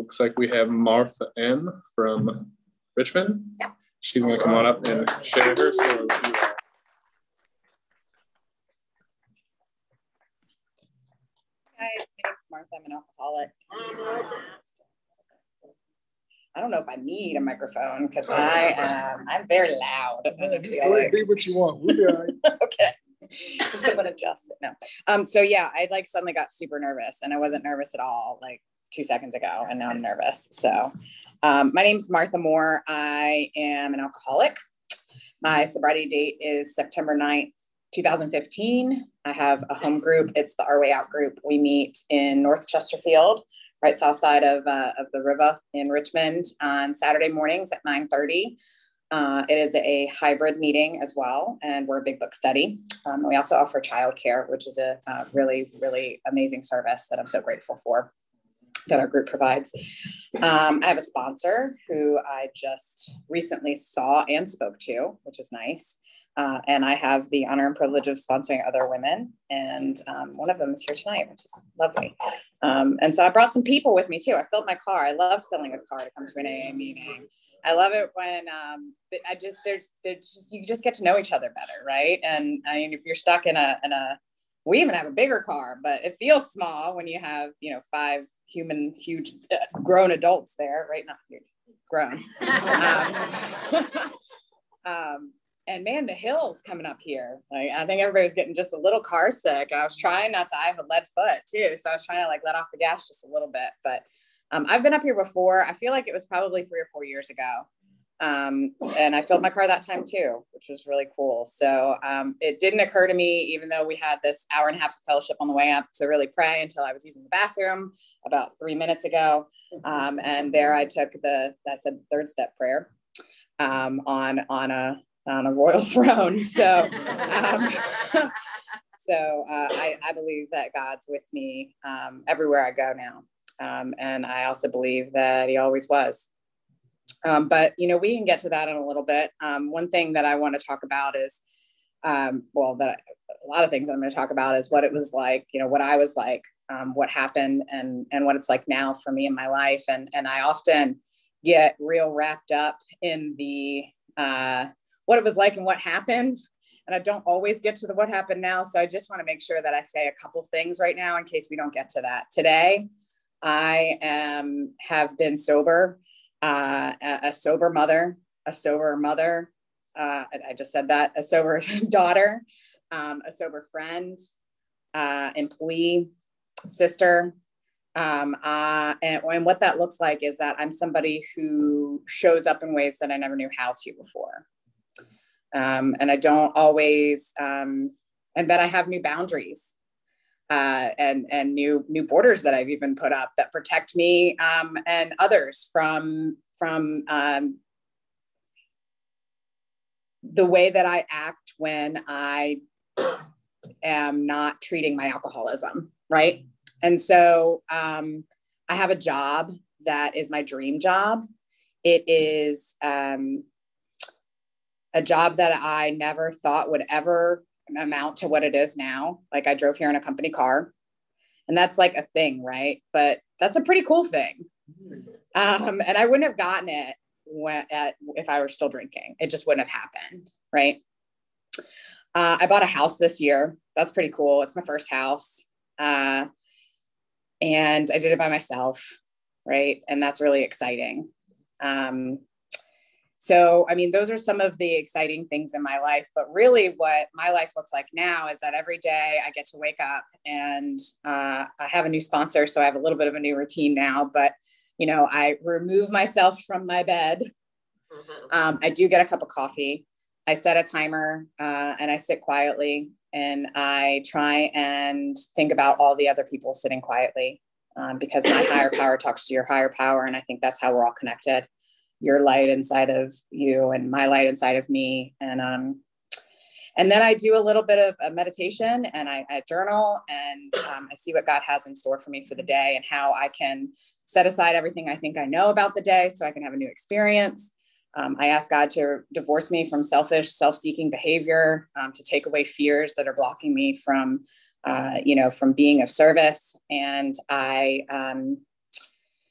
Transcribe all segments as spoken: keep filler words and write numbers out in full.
looks like we have Martha M. from Richmond. Yeah. She's going to come on up and share her story with you all. Guys, my name's Martha. I'm an alcoholic. I don't know if I need a microphone because I am, I'm very loud. I Just feel like. do what you want. We'll be all right. Okay. Someone adjust it. No. Um, so yeah, I like suddenly got super nervous and I wasn't nervous at all like two seconds ago and now I'm nervous. So um, my name's Martha Moore. I am an alcoholic. My sobriety date is September ninth, two thousand fifteen. I have a home group. It's the Our Way Out group. We meet in North Chesterfield, right south side of, uh, of the river in Richmond on Saturday mornings at nine thirty. Uh, it is a hybrid meeting as well, and we're a big book study. Um, we also offer childcare, which is a, a really, really amazing service that I'm so grateful for that our group provides. Um, I have a sponsor who I just recently saw and spoke to, which is nice. Uh, and I have the honor and privilege of sponsoring other women. And um, one of them is here tonight, which is lovely. Um, and so I brought some people with me too. I filled my car. I love filling a car to come to an A A meeting. I love it when um, I just, there's, there's just, you just get to know each other better. Right. And I mean, if you're stuck in a, in a, we even have a bigger car, but it feels small when you have, you know, five human, huge uh, grown adults there, right? Not huge, grown. Um, um, and man, the hills coming up here. Like, I think everybody was getting just a little car sick. And I was trying not to, I have a lead foot too. So I was trying to like let off the gas just a little bit, but um, I've been up here before. I feel like it was probably three or four years ago. Um, and I filled my car that time too, which was really cool. So um, it didn't occur to me, even though we had this hour and a half of fellowship on the way up, to really pray until I was using the bathroom about three minutes ago. Um, and there I took the, I said third step prayer um, on, on a, on a royal throne. So, um, so uh, I, I believe that God's with me um, everywhere I go now. Um, and I also believe that he always was. Um, but, you know, we can get to that in a little bit. Um, one thing that I want to talk about is, um, well, that a lot of things I'm going to talk about is what it was like, you know, what I was like, um, what happened and, and what it's like now for me in my life. And, and I often get real wrapped up in the, uh, what it was like and what happened. And I don't always get to the what happened now. So I just want to make sure that I say a couple things right now in case we don't get to that. Today, I am, have been sober. Uh, a, a sober mother, a sober mother. Uh, I just said that, a sober daughter, um, a sober friend, uh, employee, sister. Um, uh, and, and what that looks like is that I'm somebody who shows up in ways that I never knew how to before. Um, and I don't always, um, and that I have new boundaries. Uh, and and new new borders that I've even put up that protect me um, and others from from um, the way that I act when I am not treating my alcoholism, right? And so um, I have a job that is my dream job. It is um, a job that I never thought would ever amount to what it is now. Like I drove here in a company car and that's like a thing, right? But that's a pretty cool thing. Um, and I wouldn't have gotten it when, at, if I were still drinking. It just wouldn't have happened, right? Uh, I bought a house this year. That's pretty cool. It's my first house. Uh, and I did it by myself, right? And that's really exciting. Um, So, I mean, those are some of the exciting things in my life, but really what my life looks like now is that every day I get to wake up and uh, I have a new sponsor. So I have a little bit of a new routine now, but, you know, I remove myself from my bed. Um, I do get a cup of coffee. I set a timer uh, and I sit quietly and I try and think about all the other people sitting quietly um, because my higher power talks to your higher power. And I think that's how we're all connected. Your light inside of you and my light inside of me. And, um, and then I do a little bit of a meditation and I, I journal and um, I see what God has in store for me for the day and how I can set aside everything I think I know about the day so I can have a new experience. Um, I ask God to divorce me from selfish, self-seeking behavior, um, to take away fears that are blocking me from, uh, you know, from being of service. And I, um,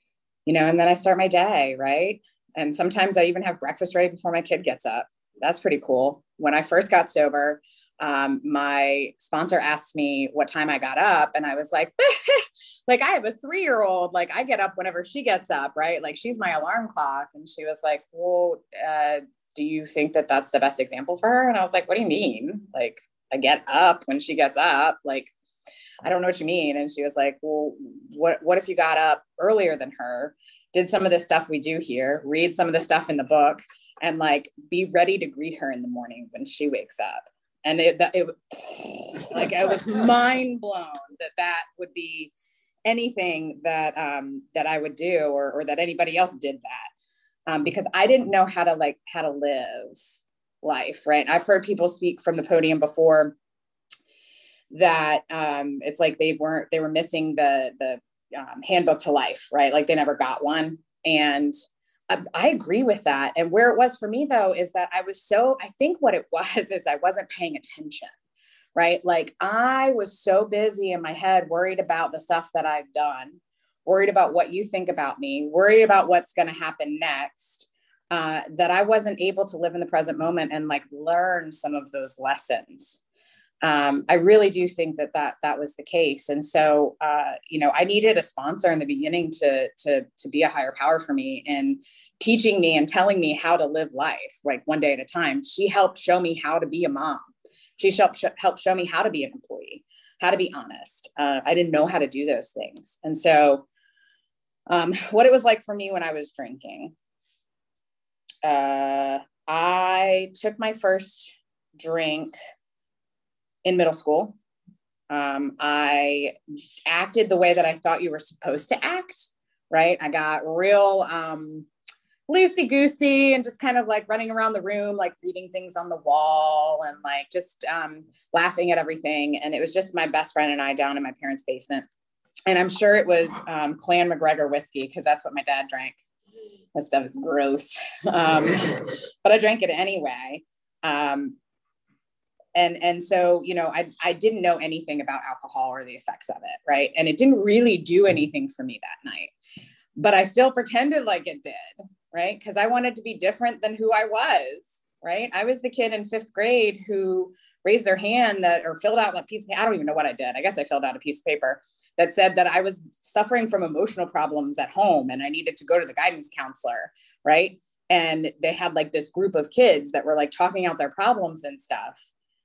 you know, and then I start my day, right? And sometimes I even have breakfast ready before my kid gets up. That's pretty cool. When I first got sober, um, my sponsor asked me what time I got up. And I was like, like, I have a three-year-old, like I get up whenever she gets up, right? Like she's my alarm clock. And she was like, well, uh, do you think that that's the best example for her? And I was like, what do you mean? Like, I get up when she gets up. Like, I don't know what you mean. And she was like, well, what, what if you got up earlier than her, did some of the stuff we do here, read some of the stuff in the book, and like, be ready to greet her in the morning when she wakes up. And it, it like, I was mind blown that that would be anything that, um, that I would do, or, or that anybody else did that. Um, because I didn't know how to like, how to live life. Right. I've heard people speak from the podium before that, um, it's like, they weren't, they were missing the, the, um, handbook to life, right? Like they never got one. And I, I agree with that. And where it was for me though, is that I was so, I think what it was is I wasn't paying attention, right? Like I was so busy in my head, worried about the stuff that I've done, worried about what you think about me, worried about what's going to happen next, uh, that I wasn't able to live in the present moment and like learn some of those lessons. Um, I really do think that that, that was the case. And so, uh, you know, I needed a sponsor in the beginning to, to, to be a higher power for me and teaching me and telling me how to live life, like one day at a time. She helped show me how to be a mom. She helped, helped show me how to be an employee, how to be honest. Uh, I didn't know how to do those things. And so, um, what it was like for me when I was drinking, uh, I took my first drink in middle school. Um, I acted the way that I thought you were supposed to act, right? I got real um, loosey-goosey and just kind of like running around the room, like reading things on the wall and like just um, laughing at everything. And it was just my best friend and I down in my parents' basement. And I'm sure it was um, Clan McGregor whiskey, because that's what my dad drank. That stuff is gross. Um, but I drank it anyway. Um, And, and so, you know, I, I didn't know anything about alcohol or the effects of it. Right. And it didn't really do anything for me that night, but I still pretended like it did. Right. Cause I wanted to be different than who I was. Right. I was the kid in fifth grade who raised their hand that, or filled out a piece of, I don't even know what I did. I guess I filled out a piece of paper that said that I was suffering from emotional problems at home and I needed to go to the guidance counselor. Right. And they had like this group of kids that were like talking out their problems and stuff.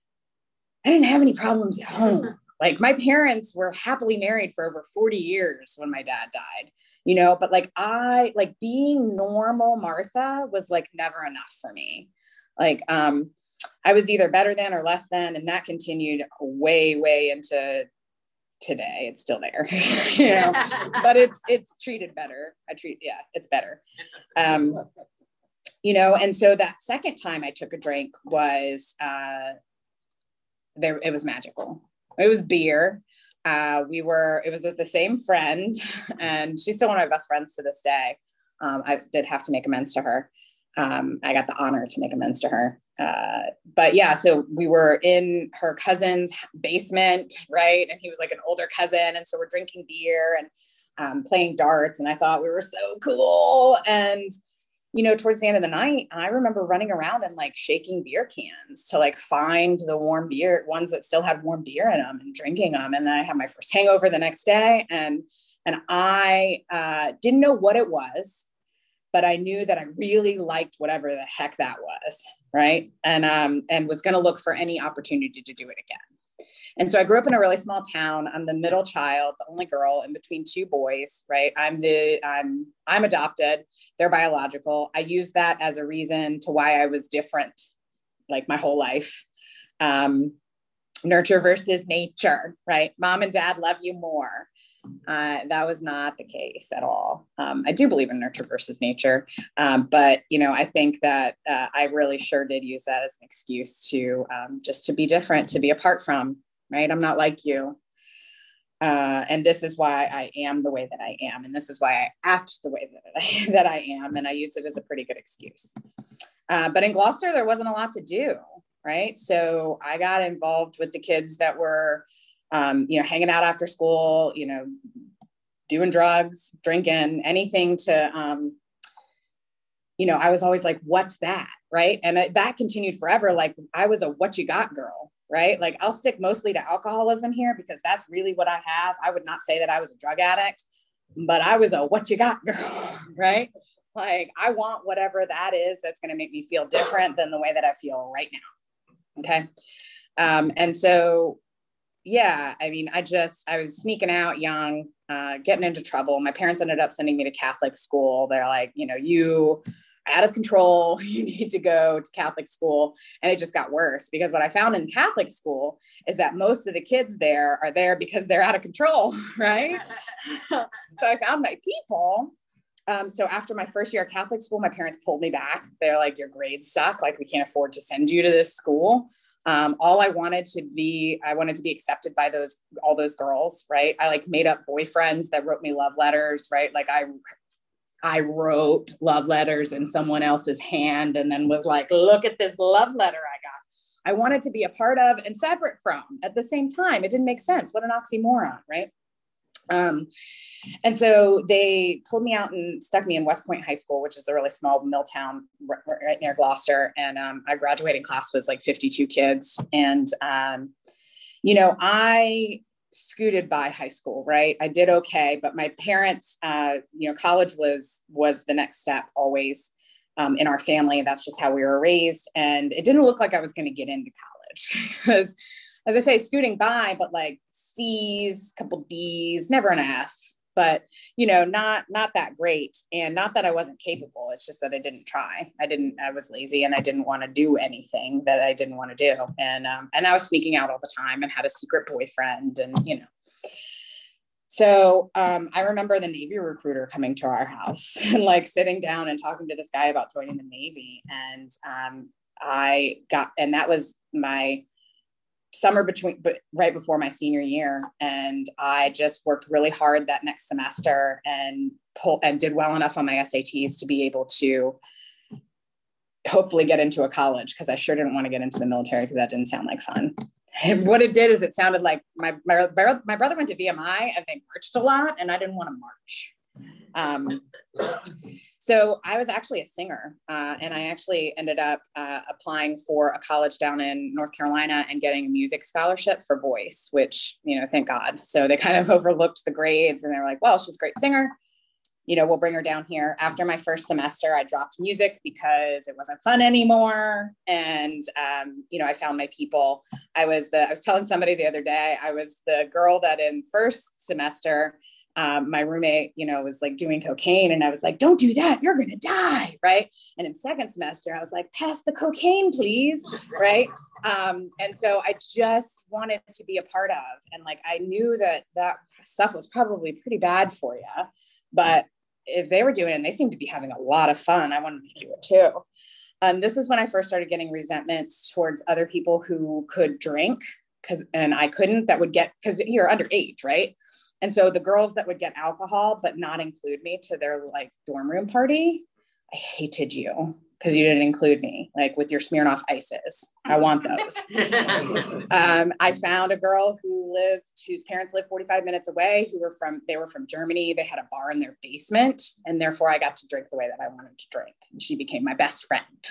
I didn't have any problems at home. Like my parents were happily married for over forty years when my dad died, you know, but like I, like being normal Martha was like never enough for me. Like, um, I was either better than or less than, and that continued way, way into today. It's still there, you know, but it's, it's treated better. I treat, yeah, it's better. Um, you know, and so that second time I took a drink was, uh, there, it was magical. It was beer. Uh, we were, it was with the same friend and she's still one of my best friends to this day. Um, I did have to make amends to her. Um, I got the honor to make amends to her. Uh, but yeah, so we were in her cousin's basement, right? And he was like an older cousin. And so we're drinking beer and um, playing darts. And I thought we were so cool. And you know, towards the end of the night, I remember running around and like shaking beer cans to like find the warm beer, ones that still had warm beer in them and drinking them. And then I had my first hangover the next day. And, and I uh, didn't know what it was, but I knew that I really liked whatever the heck that was. Right. And, um, and was going to look for any opportunity to do it again. And so I grew up in a really small town. I'm the middle child, the only girl in between two boys, right? I'm the, I'm, I'm adopted. They're biological. I use that as a reason to why I was different, like my whole life. Um, nurture versus nature, right? Mom and dad love you more. Uh, that was not the case at all. Um, I do believe in nurture versus nature. Um, but, you know, I think that uh, I really sure did use that as an excuse to um, just to be different, to be apart from, right? I'm not like you. Uh, and this is why I am the way that I am. And this is why I act the way that I, that I am. And I use it as a pretty good excuse. Uh, but in Gloucester, there wasn't a lot to do, right? So I got involved with the kids that were, um, you know, hanging out after school, you know, doing drugs, drinking, anything to, um, you know, I was always like, what's that? Right. And it, that continued forever. Like I was a what you got girl, right? Like I'll stick mostly to alcoholism here because that's really what I have. I would not say that I was a drug addict, but I was a what you got girl, right? Like I want whatever that is that's going to make me feel different than the way that I feel right now. Okay. Um, and so, yeah, I mean, I just, I was sneaking out young, uh, getting into trouble. My parents ended up sending me to Catholic school. They're like, you know, you out of control, you need to go to Catholic school. And it just got worse because what I found in Catholic school is that most of the kids there are there because they're out of control. Right. So I found my people. Um, so after my first year at Catholic school, my parents pulled me back. They're like, your grades suck. Like we can't afford to send you to this school. Um, all I wanted to be, I wanted to be accepted by those, all those girls. Right. I like made up boyfriends that wrote me love letters. Right. Like I, I wrote love letters in someone else's hand and then was like, look at this love letter I got. I wanted to be a part of and separate from at the same time. It didn't make sense. What an oxymoron. Right. Um, and so they pulled me out and stuck me in West Point High School, which is a really small mill town right, right near Gloucester. And, um, our graduating class was like fifty-two kids. And, um, you know, I scooted by high school, right? I did okay, but my parents, uh, you know, college was, was the next step always, um, in our family. That's just how we were raised. And it didn't look like I was going to get into college because, as I say, scooting by, but like C's, couple D's, never an F, but, you know, not, not that great. And not that I wasn't capable. It's just that I didn't try. I didn't, I was lazy and I didn't want to do anything that I didn't want to do. And, um, and I was sneaking out all the time and had a secret boyfriend and, you know, so, um, I remember the Navy recruiter coming to our house and like sitting down and talking to this guy about joining the Navy. And, um, I got, and that was my summer between, but right before my senior year. And I just worked really hard that next semester and pull and did well enough on my S A Ts to be able to hopefully get into a college. Cause I sure didn't want to get into the military because that didn't sound like fun. And what it did is it sounded like my, my, my brother went to V M I and they marched a lot and I didn't want to march. Um, So I was actually a singer, uh, and I actually ended up uh, applying for a college down in North Carolina and getting a music scholarship for voice, which, you know, thank God. So they kind of overlooked the grades and they were like, well, she's a great singer. You know, we'll bring her down here. After my first semester, I dropped music because it wasn't fun anymore. And, um, you know, I found my people. I was the, I was telling somebody the other day, I was the girl that in first semester, Um, my roommate, you know, was like doing cocaine and I was like, don't do that. You're going to die. Right. And in second semester, I was like, pass the cocaine, please. Right. Um, and so I just wanted to be a part of, and like, I knew that that stuff was probably pretty bad for you, but if they were doing it and they seemed to be having a lot of fun, I wanted to do it too. Um, this is when I first started getting resentments towards other people who could drink because, and I couldn't, that would get, cause you're underage. Right. And so the girls that would get alcohol, but not include me to their like dorm room party, I hated you because you didn't include me, like with your Smirnoff Ices. I want those. um, I found a girl who lived, whose parents lived forty-five minutes away, who were from, they were from Germany. They had a bar in their basement. And therefore I got to drink the way that I wanted to drink. And she became my best friend.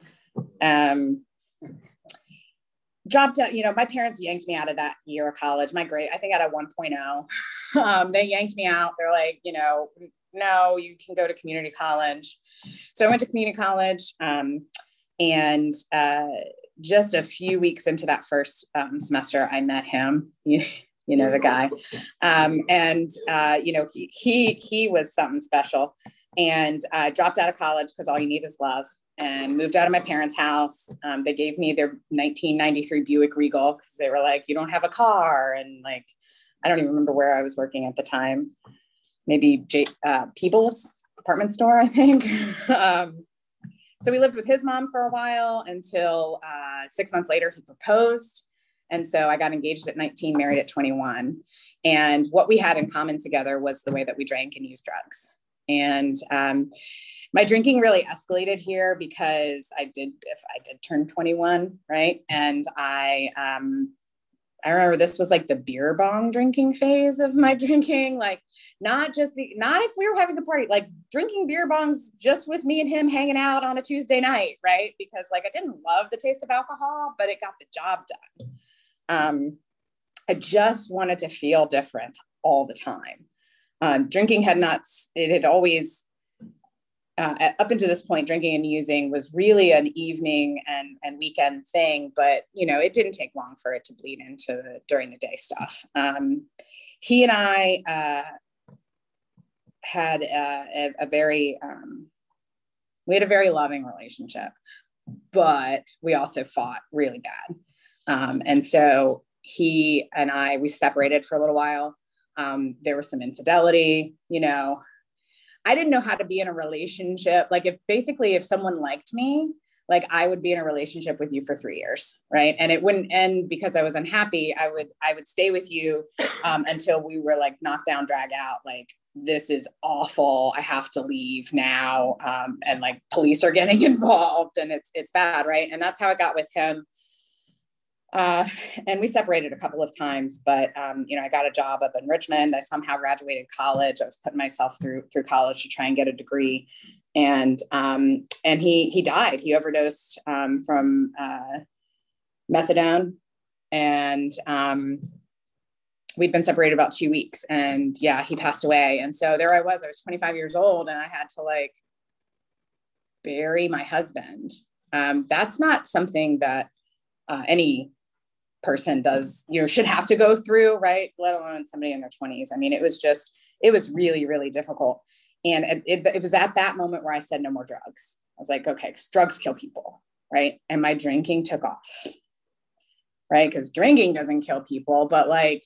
Um, dropped out, you know, my parents yanked me out of that year of college. My grade, I think I had a one point oh. Um, they yanked me out. They're like, you know, no, you can go to community college. So I went to community college. Um, and uh, just a few weeks into that first um, semester, I met him, you, you know, the guy. Um, and, uh, you know, he, he, he was something special. And I uh, dropped out of college because all you need is love, and moved out of my parents' house. Um, they gave me their nineteen ninety-three Buick Regal because they were like, you don't have a car. And like, I don't even remember where I was working at the time. Maybe J- uh, Peebles apartment store, I think. um, so we lived with his mom for a while until uh, six months later, he proposed. And so I got engaged at nineteen, married at twenty-one. And what we had in common together was the way that we drank and used drugs. And um, my drinking really escalated here because I did, if I did turn twenty-one, right? And I, um, I remember this was like the beer bong drinking phase of my drinking, like not just be, not if we were having a party, like drinking beer bongs just with me and him hanging out on a Tuesday night, right? Because like I didn't love the taste of alcohol, but it got the job done. Um, I just wanted to feel different all the time. Um, drinking had not, it had always, uh, up until this point, drinking and using was really an evening and, and weekend thing, but, you know, it didn't take long for it to bleed into the during the day stuff. Um, he and I uh, had uh, a, a very, um, we had a very loving relationship, but we also fought really bad. Um, and so he and I, we separated for a little while. Um, there was some infidelity, you know, I didn't know how to be in a relationship. Like if basically if someone liked me, like I would be in a relationship with you for three years. Right. And it wouldn't end because I was unhappy. I would, I would stay with you um, until we were like knocked down, drag out. Like, this is awful. I have to leave now. Um, and like police are getting involved and it's, it's bad. Right. And that's how I got with him. Uh, and we separated a couple of times, but, um, you know, I got a job up in Richmond. I somehow graduated college. I was putting myself through, through college to try and get a degree. And, um, and he, he died. He overdosed, um, from, uh, methadone. And, um, we'd been separated about two weeks and yeah, he passed away. And so there I was, I was twenty-five years old and I had to like bury my husband. Um, that's not something that, uh, any person does, you know, should have to go through, right? Let alone somebody in their twenties. I mean, it was just, it was really, really difficult. And it, it, it was at that moment where I said, no more drugs. I was like, okay, 'cause drugs kill people, right? And my drinking took off, right? Because drinking doesn't kill people, but like,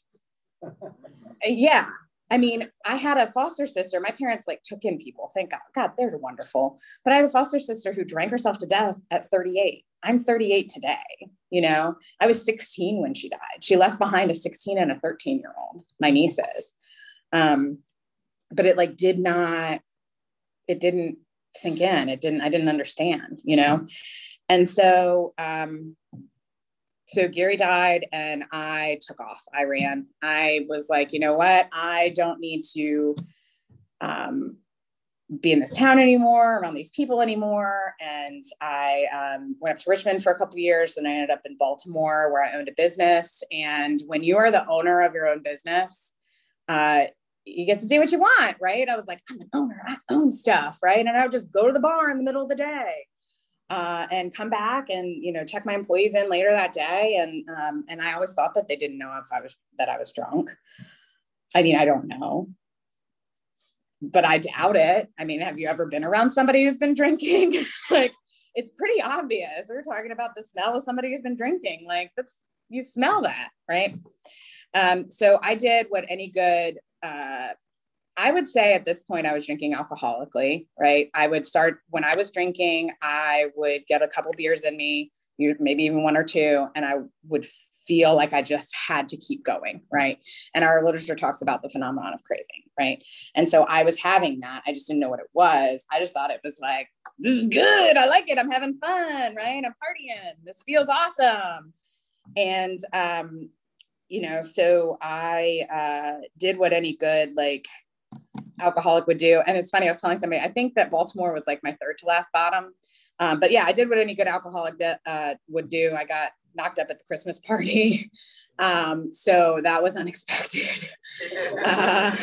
yeah. I mean, I had a foster sister. My parents like took in people. Thank God. God, they're wonderful. But I had a foster sister who drank herself to death at thirty-eight. I'm thirty-eight today. You know, I was sixteen when she died. She left behind a sixteen and a thirteen year old, my nieces. Um, but it like did not, it didn't sink in. It didn't, I didn't understand, you know? And so, um, So Gary died and I took off. I ran. I was like, you know what? I don't need to um, be in this town anymore, around these people anymore. And I um, went up to Richmond for a couple of years. Then I ended up in Baltimore where I owned a business. And when you are the owner of your own business, uh, you get to do what you want, right? I was like, I'm an owner. I own stuff, right? And I would just go to the bar in the middle of the day. Uh, and come back and, you know, check my employees in later that day. And, um, and I always thought that they didn't know if I was, that I was drunk. I mean, I don't know, but I doubt it. I mean, have you ever been around somebody who's been drinking? Like, it's pretty obvious. We're talking about the smell of somebody who's been drinking. Like that's, you smell that, right? Um, so I did what any good, uh, I would say at this point, I was drinking alcoholically, right? I would start when I was drinking, I would get a couple beers in me, maybe even one or two, and I would feel like I just had to keep going, right? And our literature talks about the phenomenon of craving, right? And so I was having that. I just didn't know what it was. I just thought it was like, this is good. I like it. I'm having fun, right? I'm partying. This feels awesome. And, um, you know, so I uh, did what any good, like, alcoholic would do. And it's funny, I was telling somebody, I think that Baltimore was like my third to last bottom. Um, but yeah, I did what any good alcoholic de- uh, would do. I got knocked up at the Christmas party. Um, so that was unexpected. uh,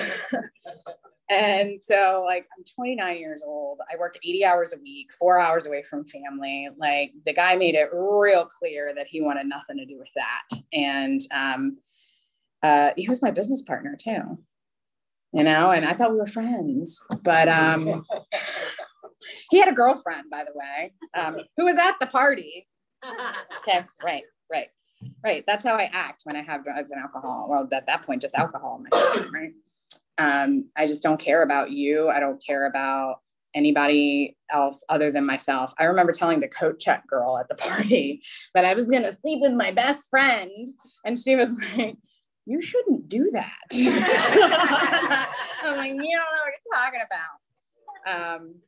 and so like, I'm twenty-nine years old. I worked eighty hours a week, four hours away from family. Like the guy made it real clear that he wanted nothing to do with that. And um, uh, he was my business partner too. You know, and I thought we were friends, but um, he had a girlfriend, by the way, um, who was at the party. Okay, right, right, right. That's how I act when I have drugs and alcohol. Well, at that point, just alcohol in my system, right? Um, I just don't care about you. I don't care about anybody else other than myself. I remember telling the coat check girl at the party that I was going to sleep with my best friend, and she was like, you shouldn't do that. I'm like, you don't know what you're talking about. Um,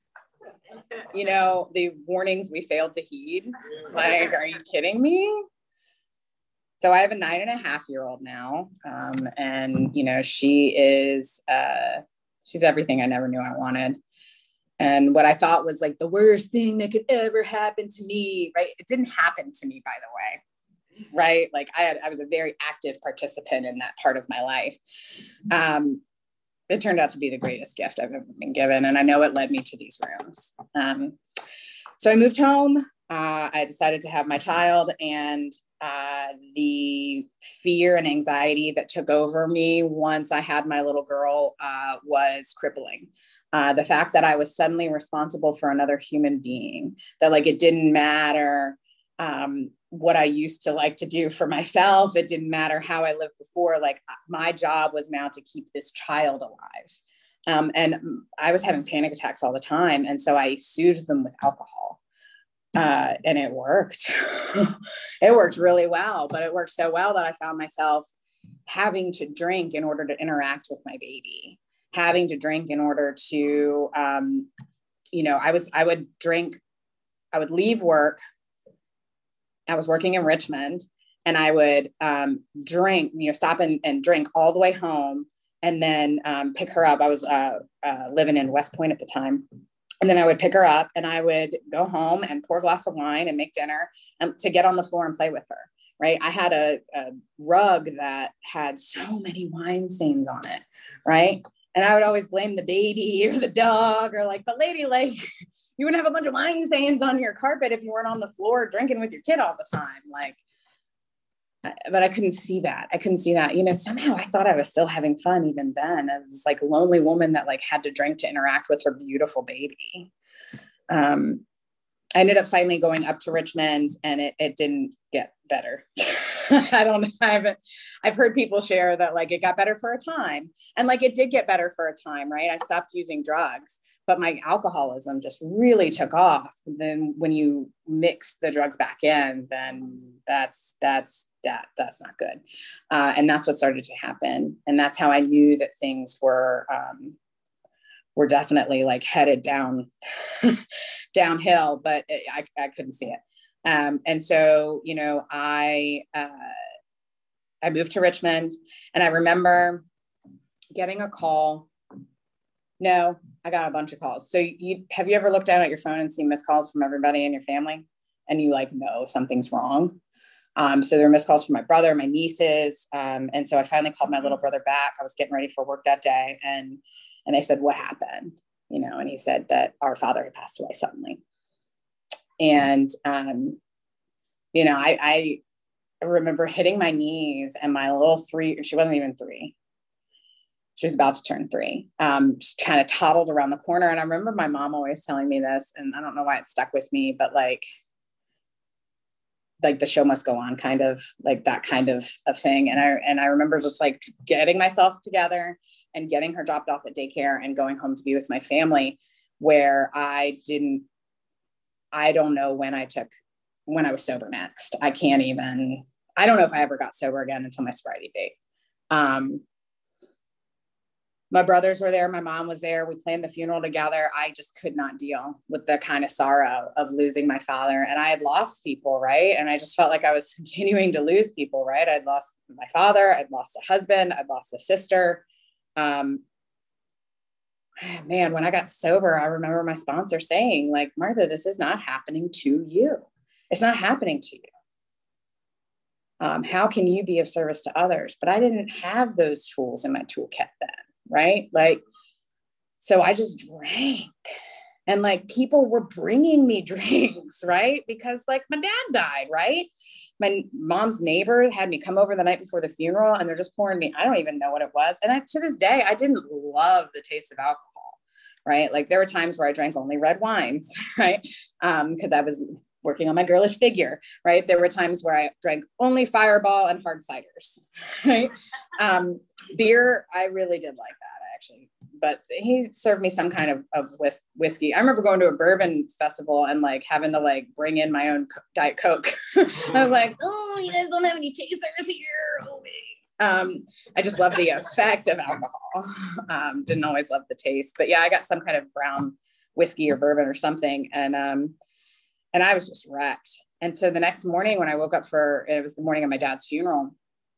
you know, the warnings we failed to heed. Like, are you kidding me? So I have a nine and a half year old now. Um, and, you know, she is, uh, she's everything I never knew I wanted. And what I thought was like the worst thing that could ever happen to me, right? It didn't happen to me, by the way, right? Like I had, I was a very active participant in that part of my life. Um, it turned out to be the greatest gift I've ever been given. And I know it led me to these rooms. Um, so I moved home. Uh, I decided to have my child, and uh, the fear and anxiety that took over me once I had my little girl uh, was crippling. Uh, the fact that I was suddenly responsible for another human being, that like it didn't matter um, what I used to like to do for myself. It didn't matter how I lived before. Like my job was now to keep this child alive. Um, and I was having panic attacks all the time. And so I soothed them with alcohol. Uh, and it worked. It worked really well, but it worked so well that I found myself having to drink in order to interact with my baby, having to drink in order to, um, you know, I was, I would drink, I would leave work. I was working in Richmond, and I would um, drink, you know, stop and, and drink all the way home, and then um, pick her up. I was uh, uh, living in West Point at the time. And then I would pick her up, and I would go home and pour a glass of wine and make dinner and to get on the floor and play with her. Right. I had a, a rug that had so many wine stains on it. Right. And I would always blame the baby or the dog, or like, but lady, like you wouldn't have a bunch of wine stains on your carpet if you weren't on the floor drinking with your kid all the time. Like, but I couldn't see that. I couldn't see that, you know, somehow I thought I was still having fun even then, as this like lonely woman that like had to drink to interact with her beautiful baby. Um, I ended up finally going up to Richmond, and it, it didn't get better. I don't know. I haven't, I've heard people share that like it got better for a time, and like it did get better for a time, right? I stopped using drugs, but my alcoholism just really took off. Then when you mix the drugs back in, then that's, that's, that, that's not good. Uh, and that's what started to happen. And that's how I knew that things were, um, were definitely like headed down, downhill, but it, I, I couldn't see it. Um, and so, you know, I, uh, I moved to Richmond, and I remember getting a call. No, I got a bunch of calls. So you, have you ever looked down at your phone and seen missed calls from everybody in your family, and you like, know something's wrong? Um, so there were missed calls from my brother, my nieces. Um, and so I finally called my little brother back. I was getting ready for work that day. And, and I said, what happened? You know, and he said that our father had passed away suddenly. And, um, you know, I, I remember hitting my knees, and my little three, she wasn't even three. She was about to turn three. Um, she kind of toddled around the corner. And I remember my mom always telling me this, and I don't know why it stuck with me, but like, like the show must go on, kind of like that kind of a thing. And I, and I remember just like getting myself together and getting her dropped off at daycare and going home to be with my family, where I didn't, I don't know when I took, when I was sober next. I can't even, I don't know if I ever got sober again until my sobriety date. Um, my brothers were there. My mom was there. We planned the funeral together. I just could not deal with the kind of sorrow of losing my father. And I had lost people, right? And I just felt like I was continuing to lose people, right? I'd lost my father. I'd lost a husband. I'd lost a sister. Um, man, when I got sober, I remember my sponsor saying like, Martha, this is not happening to you. It's not happening to you. Um, how can you be of service to others? But I didn't have those tools in my toolkit then. Right. Like, so I just drank, and like people were bringing me drinks, right? Because like my dad died, right? My mom's neighbor had me come over the night before the funeral, and they're just pouring me. I don't even know what it was. And I, to this day, I didn't love the taste of alcohol, right? Like there were times where I drank only red wines, right? Um, because I was working on my girlish figure, right? There were times where I drank only Fireball and hard ciders, right? Um, beer, I really did like that actually, but he served me some kind of, of whis- whiskey. I remember going to a bourbon festival and like having to like bring in my own co- Diet Coke. I was like, oh, you guys don't have any chasers here. Oh, um, I just love the effect of alcohol. Um, didn't always love the taste, but yeah, I got some kind of brown whiskey or bourbon or something. And, um, and I was just wrecked. And so the next morning when I woke up for, it was the morning of my dad's funeral,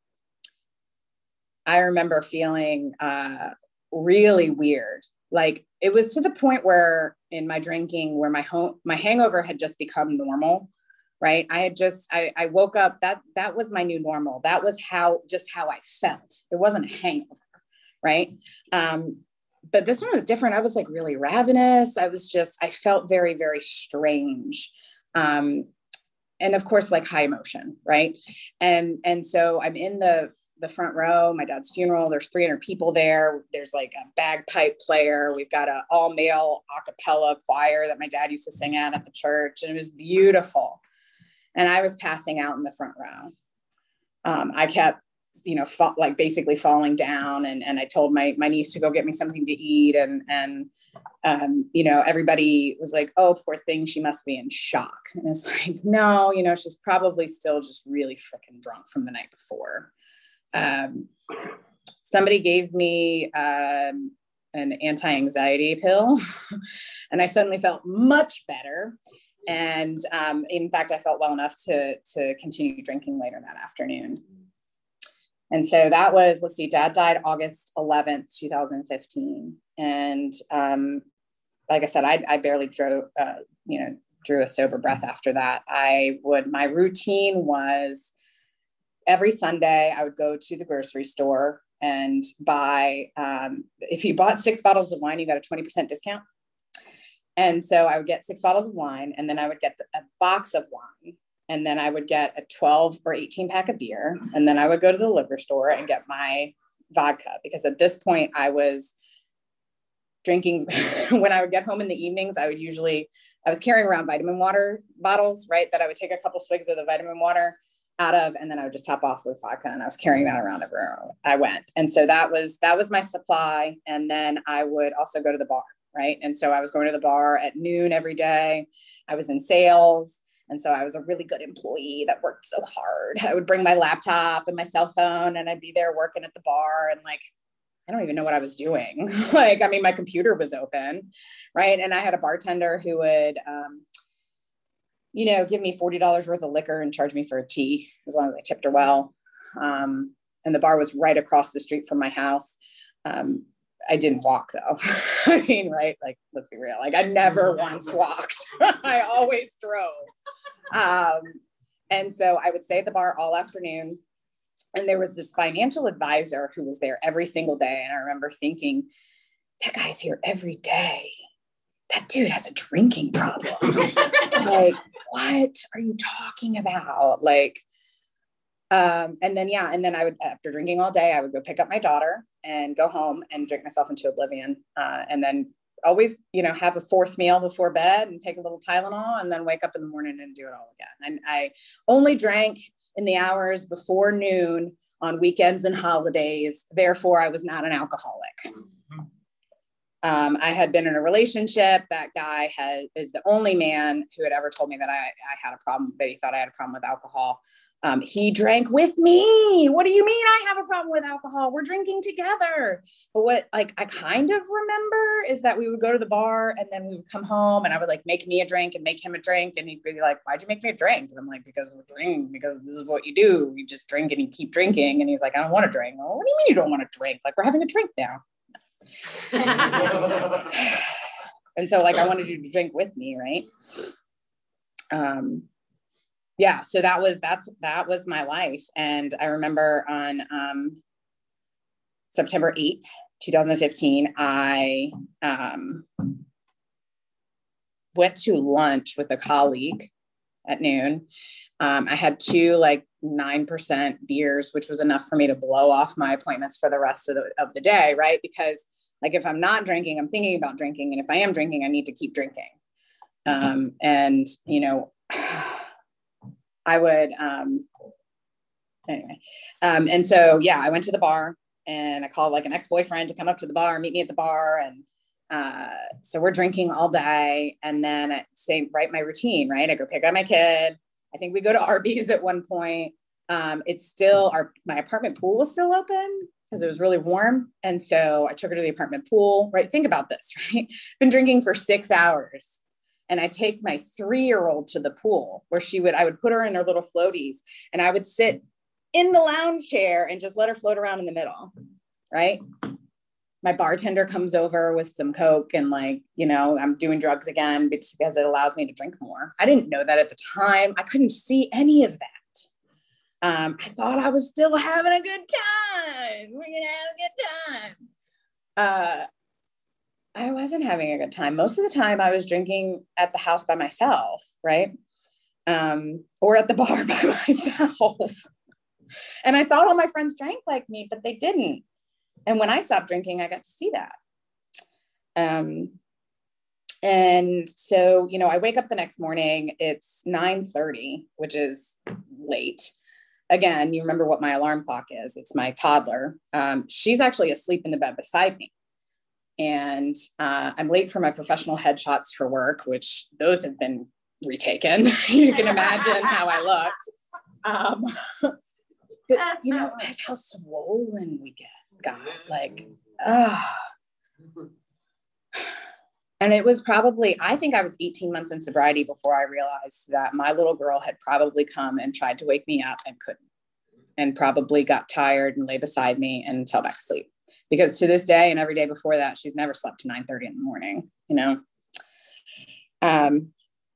I remember feeling uh, really weird. Like it was to the point where in my drinking, where my home, my hangover had just become normal, right? I had just, I, I woke up, that, that was my new normal. That was how, just how I felt. It wasn't a hangover, right? Um, but this one was different. I was like really ravenous. I was just, I felt very, very strange. Um, and of course, like high emotion, right? And, and so I'm in the, the front row, my dad's funeral, there's three hundred people there. There's like a bagpipe player. We've got an all male a cappella choir that my dad used to sing at at the church. And it was beautiful. And I was passing out in the front row. Um, I kept, you know, fa- like basically falling down. And, and I told my, my niece to go get me something to eat. And, and, um, you know, everybody was like, oh, poor thing, she must be in shock. And it's like, no, you know, she's probably still just really freaking drunk from the night before. Um, somebody gave me, um, an anti-anxiety pill and I suddenly felt much better. And, um, in fact, I felt well enough to, to continue drinking later that afternoon. And so that was, let's see, Dad died August eleventh, twenty fifteen. And, um, like I said, I, I barely drew, uh, you know, drew a sober breath after that. I would, my routine was every Sunday I would go to the grocery store and buy, um, if you bought six bottles of wine, you got a twenty percent discount. And so I would get six bottles of wine, and then I would get the, a box of wine, and then I would get a twelve or eighteen pack of beer. And then I would go to the liquor store and get my vodka, because at this point I was drinking. When I would get home in the evenings, I would usually, I was carrying around vitamin water bottles, right? That I would take a couple swigs of the vitamin water out of, and then I would just top off with vodka, and I was carrying that around everywhere I went. And so that was, that was my supply. And then I would also go to the bar, right? And so I was going to the bar at noon every day. I was in sales. And so I was a really good employee that worked so hard. I would bring my laptop and my cell phone, and I'd be there working at the bar. And like, I don't even know what I was doing. Like, I mean, my computer was open, right? And I had a bartender who would, um, you know, give me forty dollars worth of liquor and charge me for a tea, as long as I tipped her well. Um, and the bar was right across the street from my house. Um, I didn't walk though. I mean, right? Like, let's be real. Like, I never once walked. I always drove. Um, and so I would stay at the bar all afternoon. And there was this financial advisor who was there every single day. And I remember thinking, that guy's here every day. That dude has a drinking problem. Like, what are you talking about? Like, um, and then, yeah. And then I would, after drinking all day, I would go pick up my daughter and go home and drink myself into oblivion. Uh, and then always, you know, have a fourth meal before bed and take a little Tylenol, and then wake up in the morning and do it all again. And I only drank in the hours before noon on weekends and holidays. Therefore, I was not an alcoholic. Um, I had been in a relationship. That guy had, is the only man who had ever told me that I, I had a problem, that he thought I had a problem with alcohol. Um, he drank with me. What do you mean I have a problem with alcohol? We're drinking together. But what, like, I kind of remember is that we would go to the bar, and then we would come home, and I would like make me a drink and make him a drink. And he'd be like, why'd you make me a drink? And I'm like, because we're drinking, because this is what you do. You just drink and you keep drinking. And he's like, I don't want to drink. Well, what do you mean you don't want to drink? Like, we're having a drink now. And so, like, I wanted you to drink with me, right? Um, yeah. So that was that's that was my life. And I remember on um, September eighth, twenty fifteen, I um, went to lunch with a colleague at noon. Um, I had two like nine percent beers, which was enough for me to blow off my appointments for the rest of the, of the day, right? Because like, if I'm not drinking, I'm thinking about drinking. And if I am drinking, I need to keep drinking. Um, and, you know, I would, um, anyway. Um, and so, yeah, I went to the bar, and I called like an ex-boyfriend to come up to the bar, meet me at the bar. And uh, so we're drinking all day. And then I say, right, my routine, right? I go pick up my kid. I think we go to Arby's at one point. Um, it's still, our, my apartment pool was still open because it was really warm. And so I took her to the apartment pool, right? Think about this, right? Been drinking for six hours. and I take my three-year-old to the pool where she would, I would put her in her little floaties and I would sit in the lounge chair and just let her float around in the middle, right? My bartender comes over with some Coke and like, you know, I'm doing drugs again because it allows me to drink more. I didn't know that at the time. I couldn't see any of that. Um, I thought I was still having a good time. We're gonna have a good time. Uh, I wasn't having a good time. Most of the time I was drinking at the house by myself, right? Um, or at the bar by myself. And I thought all my friends drank like me, but they didn't. And when I stopped drinking, I got to see that. Um, and so, you know, I wake up the next morning, it's nine thirty, which is late. Again, you remember what my alarm clock is. It's my toddler. Um, she's actually asleep in the bed beside me. And uh, I'm late for my professional headshots for work, which those have been retaken. You can imagine how I looked. Um, but, you know, like how swollen we get. God, like, ah. And it was probably, I think I was eighteen months in sobriety before I realized that my little girl had probably come and tried to wake me up and couldn't, and probably got tired and lay beside me and fell back asleep. Because to this day and every day before that, she's never slept to nine thirty in the morning, you know? Um,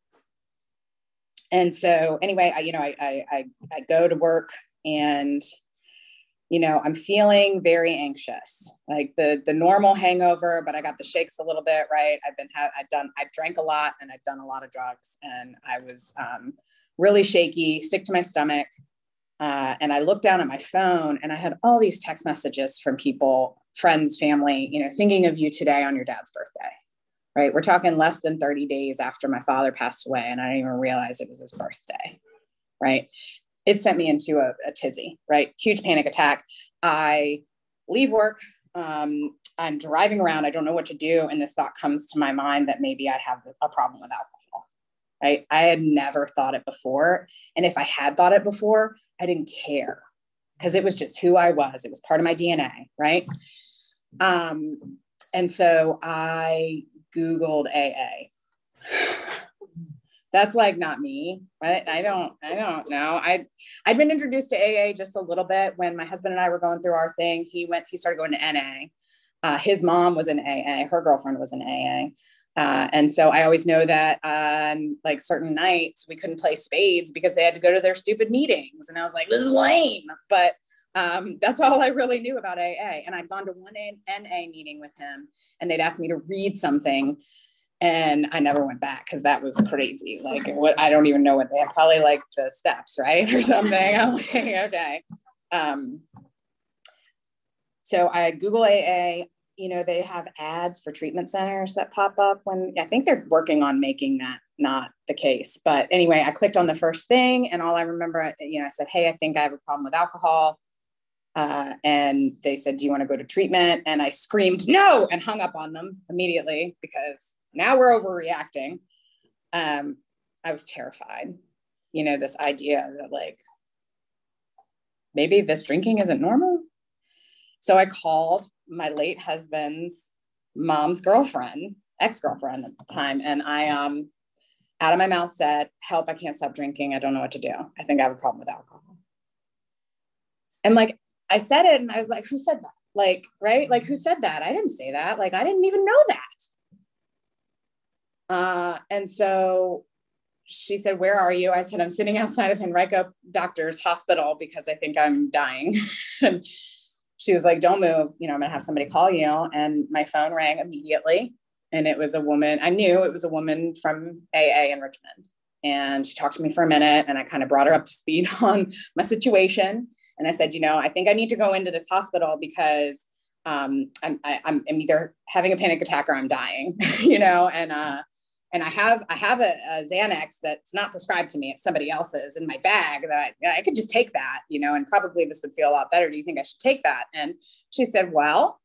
and so anyway, I, you know, I, I, I, I go to work and you know, I'm feeling very anxious, like the, the normal hangover, but I got the shakes a little bit, right? I've been, ha- I've done, I drank a lot and I've done a lot of drugs and I was um, really shaky, sick to my stomach. Uh, and I looked down at my phone and I had all these text messages from people, friends, family, you know, thinking of you today on your dad's birthday, right? We're talking less than thirty days after my father passed away. And I didn't even realize it was his birthday, right? It sent me into a, a tizzy, right? Huge panic attack. I leave work. Um, I'm driving around. I don't know what to do. And this thought comes to my mind that maybe I have a problem with alcohol, right? I had never thought it before. And if I had thought it before, I didn't care because it was just who I was. It was part of my D N A, right? Um, and so I Googled A A. That's like not me, right? I don't, I don't know. I, I'd been introduced to A A just a little bit when my husband and I were going through our thing. He went, he started going to N A. Uh, his mom was in A A. Her girlfriend was in A A. Uh, and so I always know that on like certain nights we couldn't play spades because they had to go to their stupid meetings. And I was like, this is lame. But um, that's all I really knew about A A. And I'd gone to one N A meeting with him and they'd asked me to read something. And I never went back because that was crazy. Like what, I don't even know what they had, probably like the steps, right? Or something. I'm like, okay. Um, so I Google A A, you know, they have ads for treatment centers that pop up when I think they're working on making that not the case. But anyway, I clicked on the first thing and all I remember, you know, I said, hey, I think I have a problem with alcohol. Uh, and they said, do you want to go to treatment? And I screamed, no, and hung up on them immediately because now we're overreacting. Um, I was terrified, you know, this idea that like, maybe this drinking isn't normal. So I called my late husband's mom's girlfriend, ex-girlfriend at the time. And I, um, out of my mouth said, help, I can't stop drinking. I don't know what to do. I think I have a problem with alcohol. And like, I said it and I was like, who said that? Like, right? Like, who said that? I didn't say that. Like, I didn't even know that. Uh, and so she said, where are you? I said, I'm sitting outside of Henrico Doctor's hospital because I think I'm dying. And she was like, don't move. You know, I'm going to have somebody call you. And my phone rang immediately. And it was a woman. I knew it was a woman from A A in Richmond. And she talked to me for a minute and I kind of brought her up to speed on my situation. And I said, you know, I think I need to go into this hospital because um, I'm, I, I'm I'm either having a panic attack or I'm dying, you know, and uh, and I have I have a, a Xanax that's not prescribed to me. It's somebody else's in my bag that I, I could just take that, you know, and probably this would feel a lot better. Do you think I should take that? And she said, well,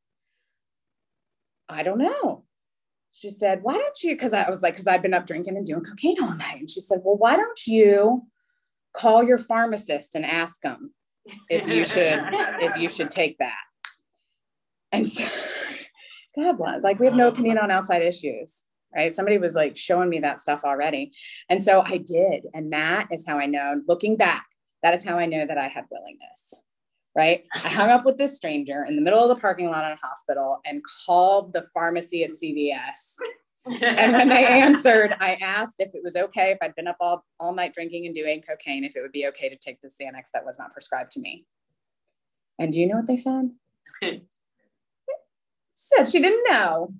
I don't know. She said, why don't you, because I was like, because I've been up drinking and doing cocaine all night. And she said, well, why don't you call your pharmacist and ask them if you should, if you should take that. And so, God bless, like we have no opinion on outside issues. right? Somebody was like showing me that stuff already. And so I did. And that is how I know, looking back, that is how I know that I had willingness, right? I hung up with this stranger in the middle of the parking lot at a hospital and called the pharmacy at C V S. And when they answered, I asked if it was okay if I'd been up all, all night drinking and doing cocaine, if it would be okay to take the Xanax that was not prescribed to me. And do you know what they said? She said she didn't know.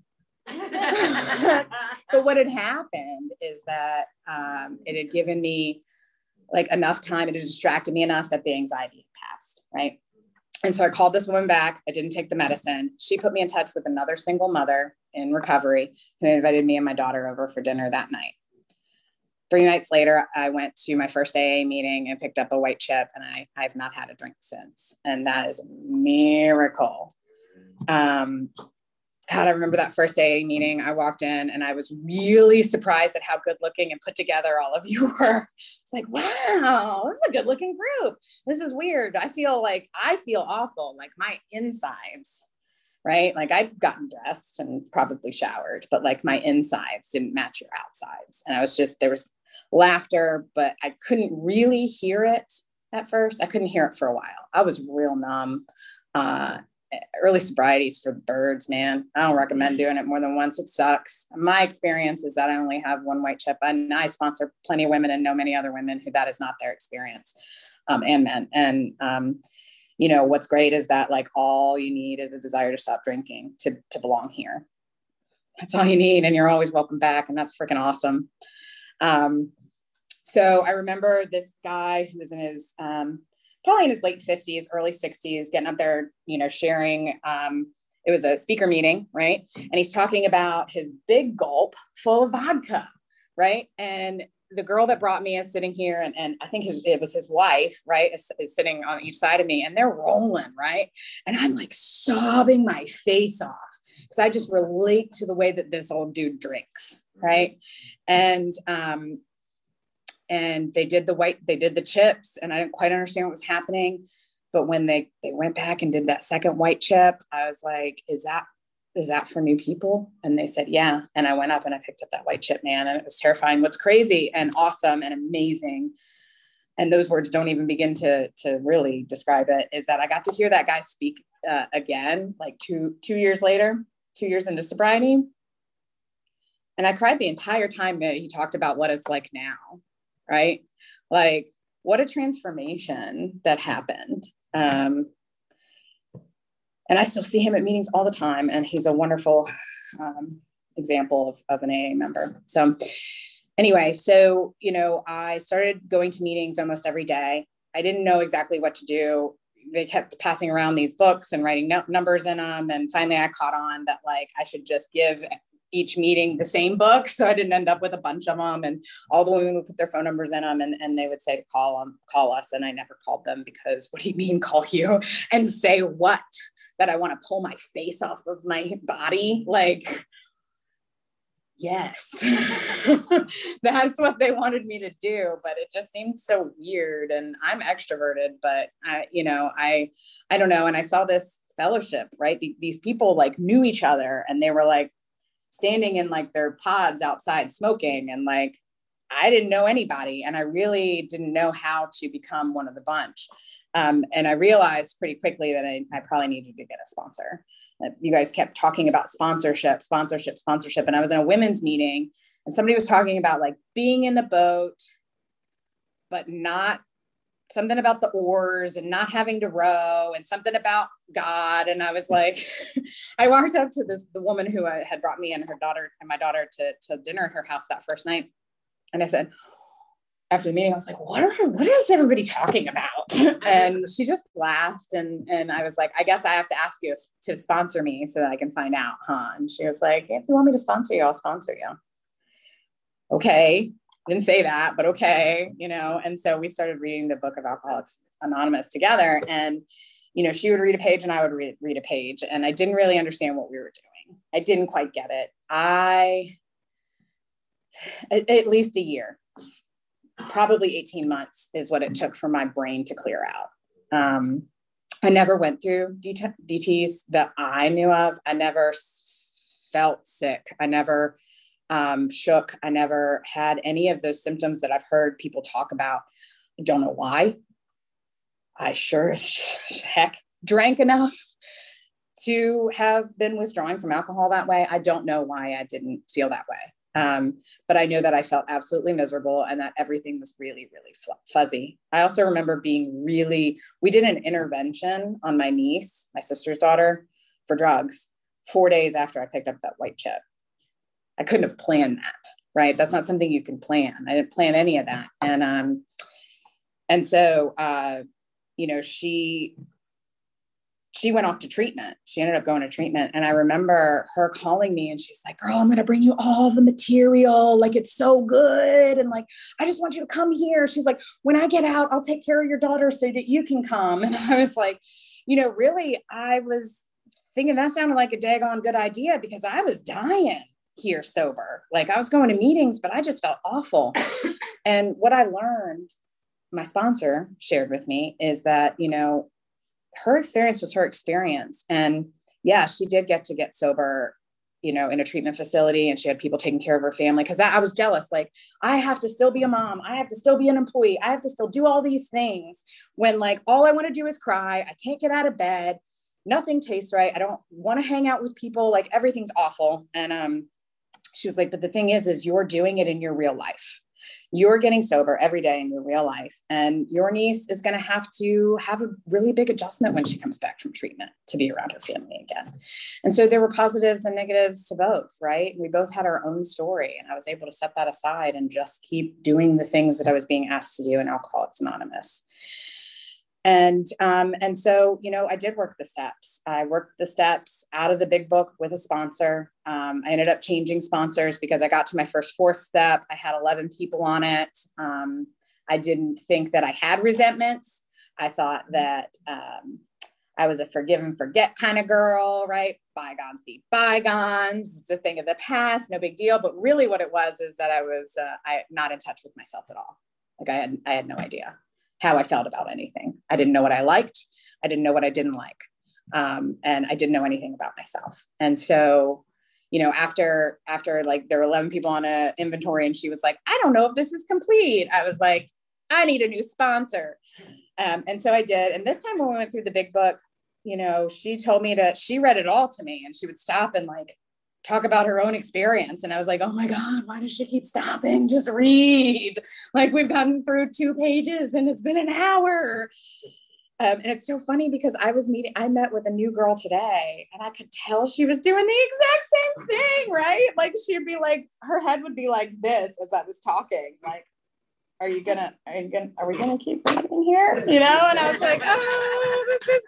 But what had happened is that um, it had given me like enough time, it had distracted me enough that the anxiety had passed, right? And so I called this woman back. I didn't take the medicine. She put me in touch with another single mother in recovery who invited me and my daughter over for dinner that night. Three nights later, I went to my first A A meeting and picked up a white chip, and I, I've not had a drink since. And that is a miracle. Um, God, I remember that first A A meeting. I walked in and I was really surprised at how good looking and put together all of you were. It's like, wow, this is a good looking group. This is weird. I feel like, I feel awful, like my insides, right? Like I'd gotten dressed and probably showered, but like my insides didn't match your outsides. And I was just, there was laughter, but I couldn't really hear it at first. I couldn't hear it for a while. I was real numb. Uh, early sobrieties for the birds, man. I don't recommend doing it more than once. It sucks. My experience is that I only have one white chip, and I sponsor plenty of women and know many other women who that is not their experience, um, and men. And, um, you know, what's great is that like all you need is a desire to stop drinking to, to belong here. That's all you need. And you're always welcome back. And that's freaking awesome. Um, so I remember this guy who was in his, um, probably in his late fifties, early sixties, getting up there, you know, sharing, um, it was a speaker meeting, right? And he's talking about his big gulp full of vodka, right? And the girl that brought me is sitting here, and, and I think his, it was his wife, right, is, is sitting on each side of me, and they're rolling, right? And I'm like sobbing my face off because I just relate to the way that this old dude drinks, right? And, um, and they did the white, they did the chips, and I didn't quite understand what was happening. But when they, they went back and did that second white chip, I was like, is that, is that for new people? And they said, yeah. And I went up and I picked up that white chip, man. And it was terrifying. What's crazy and awesome and amazing, and those words don't even begin to, to really describe it, is that I got to hear that guy speak uh, again, like two, two years later, two years into sobriety. And I cried the entire time that he talked about what it's like now. Right? Like what a transformation that happened. Um, and I still see him at meetings all the time. And he's a wonderful um, example of, of an A A member. So anyway, so, you know, I started going to meetings almost every day. I didn't know exactly what to do. They kept passing around these books and writing no- numbers in them. And finally I caught on that like, I should just give each meeting the same book. So I didn't end up with a bunch of them, and all the women would put their phone numbers in them, and, and they would say to call them, call us. And I never called them because what do you mean call you and say what? That I want to pull my face off of my body? Like, yes, that's what they wanted me to do. But it just seemed so weird, and I'm extroverted, but I, you know, I, I don't know. And I saw this fellowship, right? These people like knew each other, and they were like, standing in like their pods outside smoking, and like I didn't know anybody, and I really didn't know how to become one of the bunch. Um, and I realized pretty quickly that I, I probably needed to get a sponsor. You guys kept talking about sponsorship, sponsorship, sponsorship. And I was in a women's meeting, and somebody was talking about like being in the boat, but not something about the oars and not having to row, and something about God. And I was like, I walked up to this, the woman who had brought me and her daughter and my daughter to, to dinner at her house that first night. And I said, after the meeting, I was like, what are, what is everybody talking about? And she just laughed. And, and I was like, I guess I have to ask you to sponsor me so that I can find out, huh? And she was like, if you want me to sponsor you, I'll sponsor you. Okay. Didn't say that, but okay, you know. And so we started reading the book of Alcoholics Anonymous together, and, you know, she would read a page and I would read, read a page, and I didn't really understand what we were doing. I didn't quite get it. I, at, at least a year, probably eighteen months is what it took for my brain to clear out. Um, I never went through D Ts that I knew of. I never felt sick. I never um, shook. I never had any of those symptoms that I've heard people talk about. I don't know why. I sure as heck drank enough to have been withdrawing from alcohol that way. I don't know why I didn't feel that way. Um, but I know that I felt absolutely miserable and that everything was really, really fuzzy. I also remember being really, we did an intervention on my niece, my sister's daughter, for drugs four days after I picked up that white chip. I couldn't have planned that, right? That's not something you can plan. I didn't plan any of that. And, um, and so, uh, you know, she, she went off to treatment. She ended up going to treatment. And I remember her calling me and she's like, girl, I'm going to bring you all the material. Like, it's so good. And like, I just want you to come here. She's like, when I get out, I'll take care of your daughter so that you can come. And I was like, you know, really, I was thinking that sounded like a daggone good idea because I was dying here sober. Like, I was going to meetings, but I just felt awful. And what I learned, my sponsor shared with me, is that, you know, her experience was her experience. And yeah, she did get to get sober, you know, in a treatment facility, and she had people taking care of her family. Cause I was jealous. Like, I have to still be a mom. I have to still be an employee. I have to still do all these things when like, all I want to do is cry. I can't get out of bed. Nothing tastes right. I don't want to hang out with people. Like, everything's awful. And, um, she was like, but the thing is, is you're doing it in your real life. You're getting sober every day in your real life. And your niece is going to have to have a really big adjustment when she comes back from treatment to be around her family again. And so there were positives and negatives to both, right? We both had our own story, and I was able to set that aside and just keep doing the things that I was being asked to do in Alcoholics Anonymous. And, um, and so, you know, I did work the steps. I worked the steps out of the big book with a sponsor. Um, I ended up changing sponsors because I got to my first fourth step. I had eleven people on it. Um, I didn't think that I had resentments. I thought that, um, I was a forgive and forget kind of girl, right? Bygones be bygones. It's a thing of the past, no big deal. But really what it was is that I was, uh, I not in touch with myself at all. Like, I had, I had no idea how I felt about anything. I didn't know what I liked. I didn't know what I didn't like. Um, and I didn't know anything about myself. And so, you know, after, after like there were eleven people on an inventory and she was like, I don't know if this is complete. I was like, I need a new sponsor. Um, and so I did. And this time when we went through the big book, you know, she told me to, she read it all to me, and she would stop and like talk about her own experience. And I was like, oh my God, why does she keep stopping? Just read. Like, we've gotten through two pages and it's been an hour. Um, and it's so funny because I was meeting, I met with a new girl today, and I could tell she was doing the exact same thing, right? Like, she'd be like, her head would be like this as I was talking, like, are you gonna, are you gonna, are we gonna keep reading here? You know? And I was like, oh, this is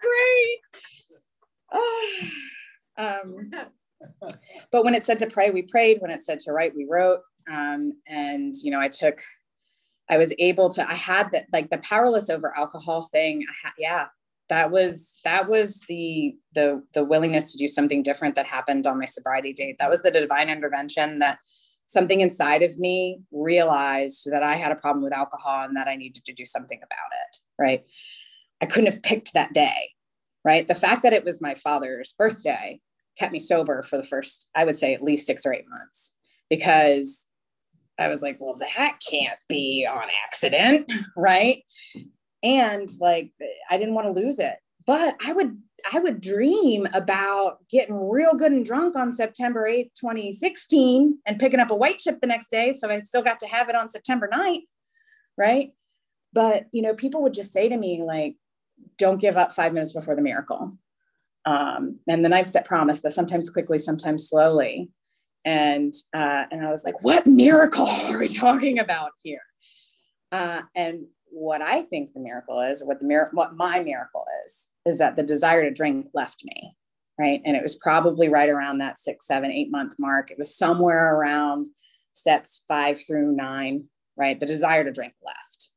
great. Oh. Um, But when it said to pray, we prayed. When it said to write, we wrote. Um, and, you know, I took, I was able to, I had that, like the powerless over alcohol thing. I had, yeah, that was, that was the, the, the willingness to do something different that happened on my sobriety date. That was the divine intervention, that something inside of me realized that I had a problem with alcohol and that I needed to do something about it. Right. I couldn't have picked that day. Right. The fact that it was my father's birthday kept me sober for the first, I would say, at least six or eight months, because I was like, well, that can't be on accident. Right. And like, I didn't want to lose it, but I would, I would dream about getting real good and drunk on September eighth, twenty sixteen, and picking up a white chip the next day. So I still got to have it on September ninth. Right. But, you know, people would just say to me, like, don't give up five minutes before the miracle. Um, and the ninth step promise, that sometimes quickly, sometimes slowly. And, uh, and I was like, what miracle are we talking about here? Uh, and what I think the miracle is, or what the mir- what my miracle is, is that the desire to drink left me. Right. And it was probably right around that six, seven, eight month mark. It was somewhere around steps five through nine. Right. The desire to drink left.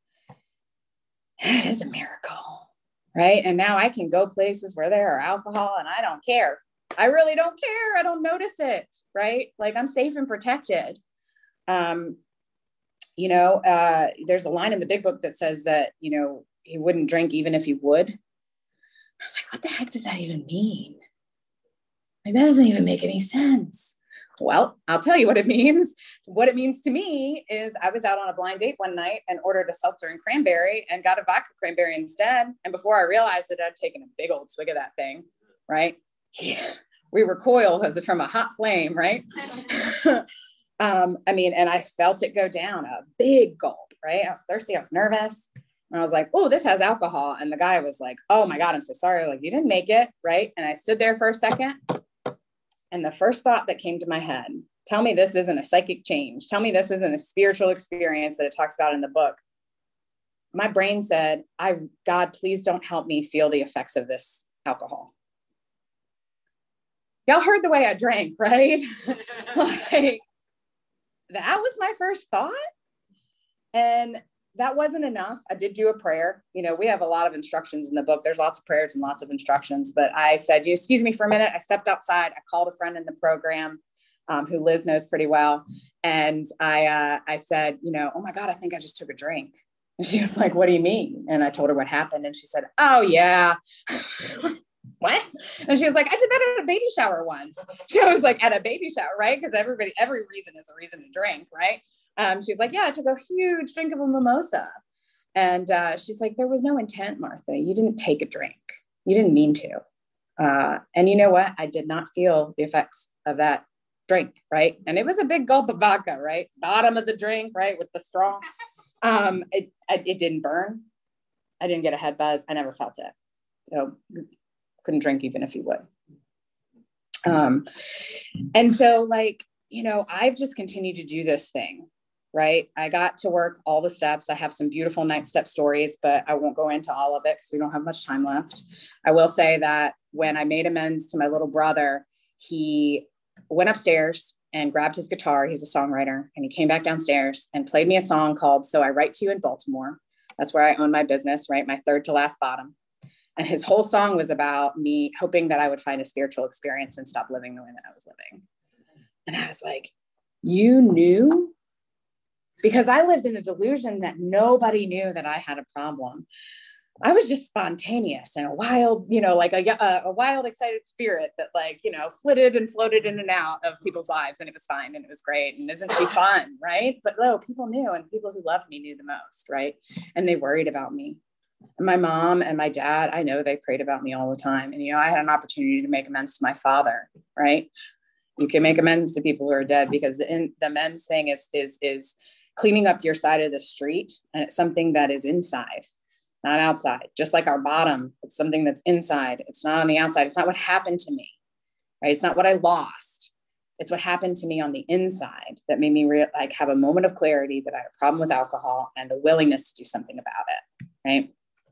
That is a miracle. Right. And now I can go places where there are alcohol and I don't care. I really don't care. I don't notice it. Right. Like, I'm safe and protected. Um, you know, uh, there's a line in the big book that says that, you know, he wouldn't drink even if he would. I was like, what the heck does that even mean? Like, that doesn't even make any sense. Well, I'll tell you what it means. What it means to me is I was out on a blind date one night and ordered a seltzer and cranberry and got a vodka cranberry instead. And before I realized it, I'd taken a big old swig of that thing, right? Yeah. We recoil because it's from a hot flame, right? um, I mean, and I felt it go down a big gulp, right? I was thirsty. I was nervous. And I was like, oh, this has alcohol. And the guy was like, oh my God, I'm so sorry. Like, you didn't make it, right? And I stood there for a second. And the first thought that came to my head, tell me this isn't a psychic change. Tell me this isn't a spiritual experience that it talks about in the book. My brain said, I, God, please don't help me feel the effects of this alcohol. Y'all heard the way I drank, right? Like, that was my first thought. And that wasn't enough. I did do a prayer. You know, we have a lot of instructions in the book. There's lots of prayers and lots of instructions, but I said, you excuse me for a minute. I stepped outside. I called a friend in the program um, who Liz knows pretty well. And I, uh, I said, you know, oh my God, I think I just took a drink. And she was like, what do you mean? And I told her what happened. And she said, oh yeah. What? And she was like, I did that at a baby shower once. She was like, at a baby shower, right? Because everybody, every reason is a reason to drink, right? Um, she's like, yeah, I took a huge drink of a mimosa. And uh, she's like, there was no intent, Martha. You didn't take a drink. You didn't mean to. Uh, and you know what? I did not feel the effects of that drink, right? And it was a big gulp of vodka, right? Bottom of the drink, right? With the straw. Um, it, it didn't burn. I didn't get a head buzz. I never felt it. So couldn't drink even if you would. Um, and so like, you know, I've just continued to do this thing, right? I got to work all the steps. I have some beautiful ninth step stories, but I won't go into all of it because we don't have much time left. I will say that when I made amends to my little brother, he went upstairs and grabbed his guitar. He's a songwriter, and he came back downstairs and played me a song called So I Write to You in Baltimore. That's where I own my business, right? My third to last bottom. And his whole song was about me hoping that I would find a spiritual experience and stop living the way that I was living. And I was like, you knew? Because I lived in a delusion that nobody knew that I had a problem. I was just spontaneous and a wild, you know, like a, a, a wild, excited spirit that like, you know, flitted and floated in and out of people's lives, and it was fine and it was great. And isn't she fun, right? But no, people knew, and people who loved me knew the most, right? And they worried about me. And my mom and my dad, I know they prayed about me all the time. And, you know, I had an opportunity to make amends to my father, right? You can make amends to people who are dead, because in the amends thing is, is, is cleaning up your side of the street. And it's something that is inside, not outside. Just like our bottom, it's something that's inside. It's not on the outside. It's not what happened to me, right? It's not what I lost. It's what happened to me on the inside that made me re- like have a moment of clarity that I had a problem with alcohol and the willingness to do something about it, right?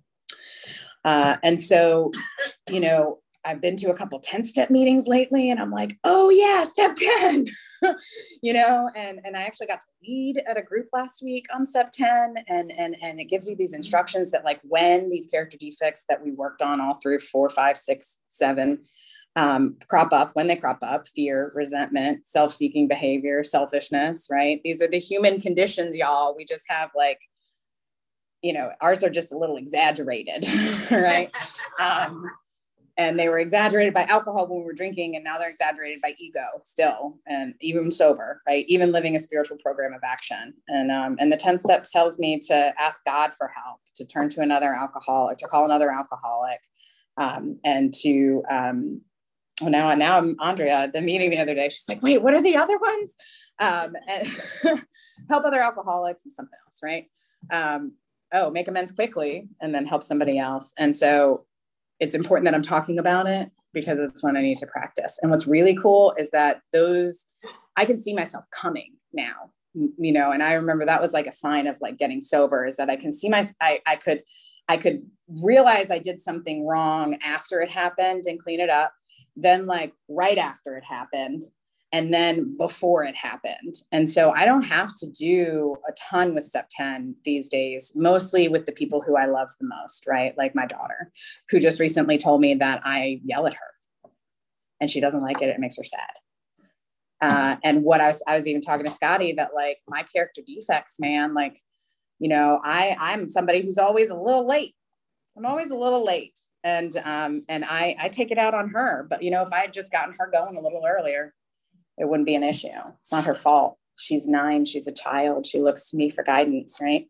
Uh, and so, you know, I've been to a couple ten step meetings lately, and I'm like, oh yeah, step ten, you know, and, and I actually got to lead at a group last week on step ten. And, and, and it gives you these instructions that like when these character defects that we worked on all through four, five, six, seven, um, crop up, when they crop up, fear, resentment, self-seeking behavior, selfishness, right? These are the human conditions, y'all. We just have like, you know, ours are just a little exaggerated, right? Um, and they were exaggerated by alcohol when we were drinking, and now they're exaggerated by ego still, and even sober, right? Even living a spiritual program of action. And um, and the tenth step tells me to ask God for help, to turn to another alcoholic, to call another alcoholic, um, and to, um, well, now, now I'm Andrea at the meeting the other day. She's like, wait, what are the other ones? Um, and help other alcoholics and something else, right? Um, oh, make amends quickly and then help somebody else. And so it's important that I'm talking about it because it's what I need to practice. And what's really cool is that those, I can see myself coming now, you know, and I remember that was like a sign of like getting sober, is that I can see my, I, I could, I could realize I did something wrong after it happened and clean it up. Then like right after it happened, and then before it happened. And so I don't have to do a ton with step ten these days, mostly with the people who I love the most, right? Like my daughter, who just recently told me that I yell at her and she doesn't like it. It makes her sad. Uh, and what I was, I was even talking to Scotty that like my character defects, man, like, you know, I, I'm somebody who's always a little late. I'm always a little late. And, um, and I, I take it out on her, but you know, if I had just gotten her going a little earlier, it wouldn't be an issue. It's not her fault. She's nine. She's a child. She looks to me for guidance, right?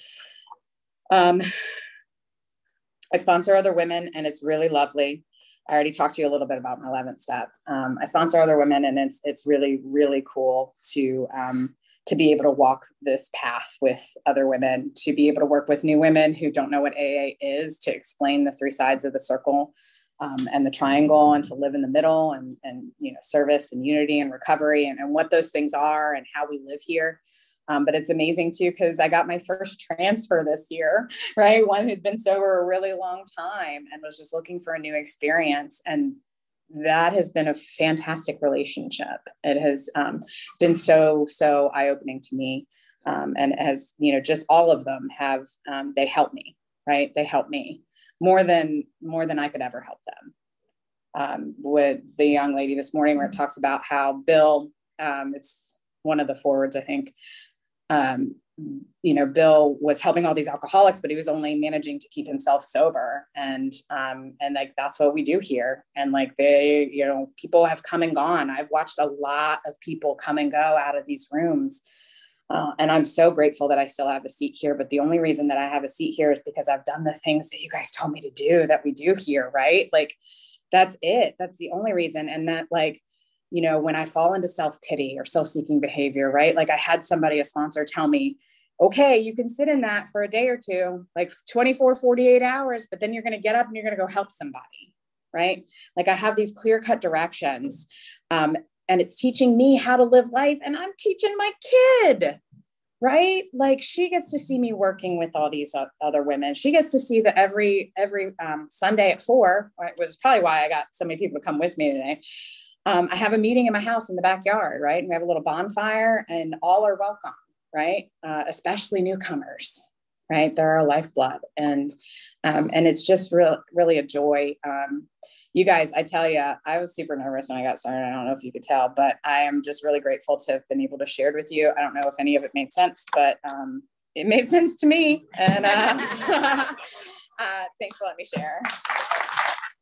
Um, I sponsor other women, and it's really lovely. I already talked to you a little bit about my eleventh step. Um, I sponsor other women, and it's it's really, really cool to um, to be able to walk this path with other women, to be able to work with new women who don't know what A A is, to explain the three sides of the circle um, and the triangle, and to live in the middle, and, and you know, service and unity and recovery, and, and what those things are and how we live here. Um, but it's amazing too, because I got my first transfer this year, right? One who's been sober a really long time and was just looking for a new experience. And that has been a fantastic relationship. It has um, been so, so eye-opening to me. Um, and as, you know, just all of them have, um, they help me, right? They help me more than, more than I could ever help them. Um, with the young lady this morning where it talks about how Bill, um, it's one of the forwards, I think, um, you know, Bill was helping all these alcoholics, but he was only managing to keep himself sober. And, um, and like, that's what we do here. And like, they, you know, people have come and gone. I've watched a lot of people come and go out of these rooms. Uh, and I'm so grateful that I still have a seat here. But the only reason that I have a seat here is because I've done the things that you guys told me to do, that we do here, right? Like, that's it. That's the only reason. And that, like, you know, when I fall into self-pity or self-seeking behavior, right? Like I had somebody, a sponsor, tell me, okay, you can sit in that for a day or two, like twenty-four, forty-eight hours, but then you're going to get up and you're going to go help somebody, right? Like I have these clear-cut directions, um, and it's teaching me how to live life, and I'm teaching my kid, right? Like she gets to see me working with all these other women. She gets to see that every, every um, Sunday at four, right, was probably why I got so many people to come with me today. Um, I have a meeting in my house in the backyard, right? And we have a little bonfire, and all are welcome, right? Uh, especially newcomers, right? They're our lifeblood. And, um, and it's just real, really a joy. Um, you guys, I tell you, I was super nervous when I got started. I don't know if you could tell, but I am just really grateful to have been able to share it with you. I don't know if any of it made sense, but um, it made sense to me. And uh, uh, thanks for letting me share.